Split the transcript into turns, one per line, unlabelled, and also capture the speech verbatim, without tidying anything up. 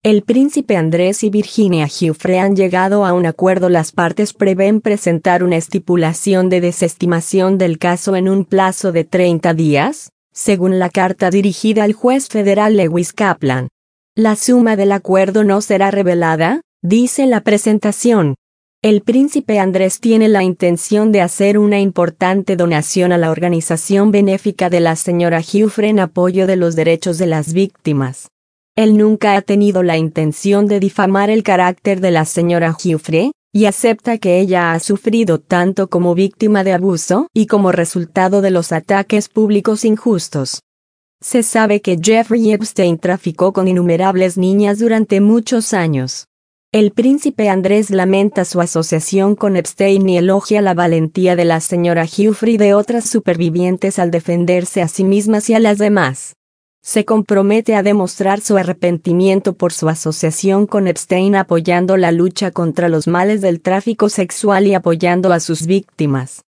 El príncipe Andrés y Virginia Giuffre han llegado a un acuerdo. Las partes prevén presentar una estipulación de desestimación del caso en un plazo de treinta días, según la carta dirigida al juez federal Lewis Kaplan. La suma del acuerdo no será revelada, dice la presentación. El príncipe Andrés tiene la intención de hacer una importante donación a la organización benéfica de la señora Giuffre en apoyo de los derechos de las víctimas. Él nunca ha tenido la intención de difamar el carácter de la señora Giuffre, y acepta que ella ha sufrido tanto como víctima de abuso y como resultado de los ataques públicos injustos. Se sabe que Jeffrey Epstein traficó con innumerables niñas durante muchos años. El príncipe Andrés lamenta su asociación con Epstein y elogia la valentía de la señora Giuffre y de otras supervivientes al defenderse a sí mismas y a las demás. Se compromete a demostrar su arrepentimiento por su asociación con Epstein, apoyando la lucha contra los males del tráfico sexual y apoyando a sus víctimas.